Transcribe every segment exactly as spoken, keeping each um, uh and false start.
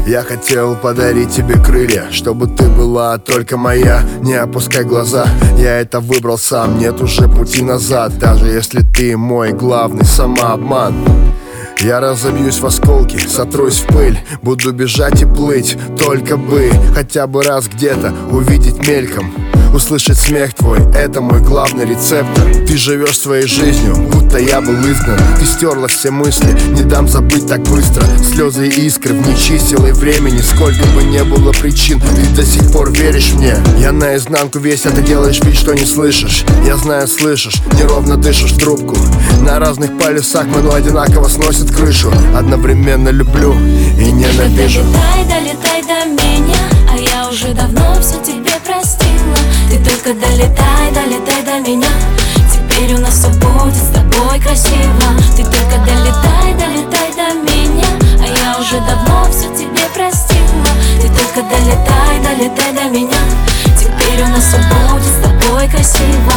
Я хотел подарить тебе крылья, чтобы ты была только моя. Не опускай глаза, я это выбрал сам. Нет уже пути назад, даже если ты мой главный самообман. Я разобьюсь в осколки, сотрусь в пыль, буду бежать и плыть, только бы хотя бы раз где-то увидеть мельком, услышать смех твой, это мой главный рецептор. Ты живешь своей жизнью, будто я был изгнан. Ты стерла все мысли, не дам забыть так быстро. Слезы и искры в ней чисел и времени. Сколько бы не было причин, ты до сих пор веришь мне. Я наизнанку весь, а ты делаешь вид, что не слышишь. Я знаю, слышишь, неровно дышишь в трубку. На разных полюсах мы, но одинаково сносит крышу. Одновременно люблю и ненавижу. Долетай, долетай до меня, а я уже давно все тебе простила. Ты только долетай, долетай до меня. Теперь у нас все будет с тобой красиво. Ты только долетай, долетай до меня, а я уже давно все тебе простила. Ты только долетай, долетай до меня. Теперь у нас все будет с тобой красиво.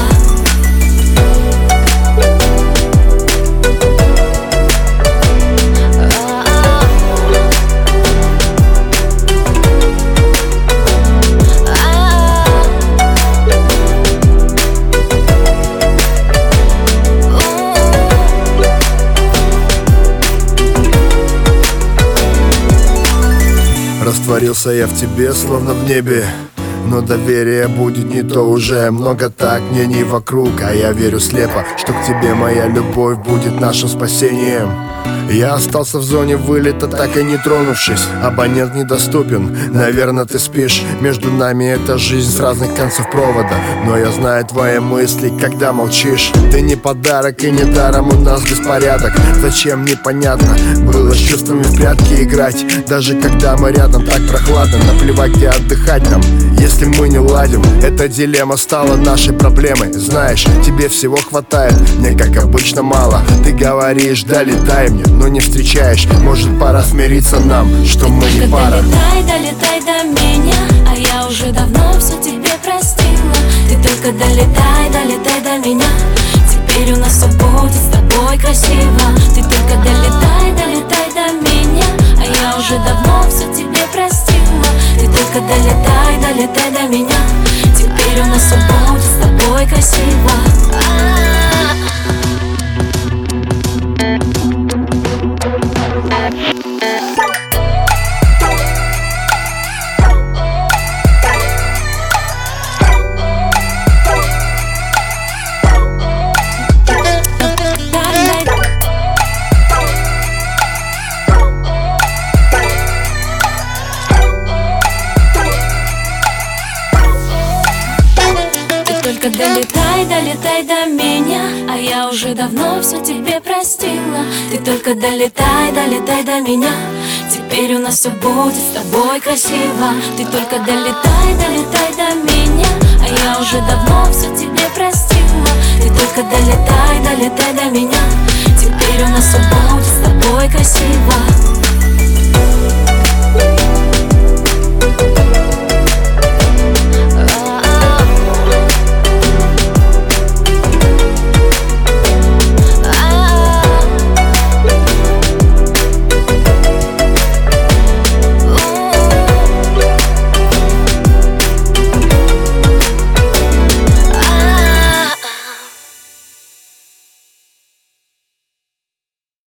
Растворился я в тебе, словно в небе. Но доверие будет не то уже. Много так мнений вокруг, а я верю слепо, что к тебе моя любовь будет нашим спасением. Я остался в зоне вылета, так и не тронувшись. Абонент недоступен, наверное, ты спишь. Между нами эта жизнь с разных концов провода. Но я знаю твои мысли, когда молчишь. Ты не подарок и не даром у нас беспорядок. Зачем, непонятно, было с чувствами в прятки играть. Даже когда мы рядом, так прохладно. Наплевать, где отдыхать нам, если мы не ладим. Эта дилемма стала нашей проблемой. Знаешь, тебе всего хватает, мне как обычно мало. Ты говоришь, долетай мне, но не встречаешь. Может, пора смириться нам, что мы не пара. Долетай, долетай до меня, а я уже давно все тебе простила. Ты только долетай, долетай до меня. Теперь у нас все будет с тобой красиво. Ты только долетай, долетай до меня, а я уже давно все тебе простила. Ты только долетай, долетай до меня. Теперь у нас все будет с тобой красиво. Только долетай, долетай до меня, а я уже давно все тебе простила. Ты только долетай, долетай до меня. Теперь у нас все будет с тобой красиво. Ты только долетай, долетай до меня, а я уже давно все тебе простила. Ты только долетай, долетай до меня. Теперь у нас все будет с тобой красиво.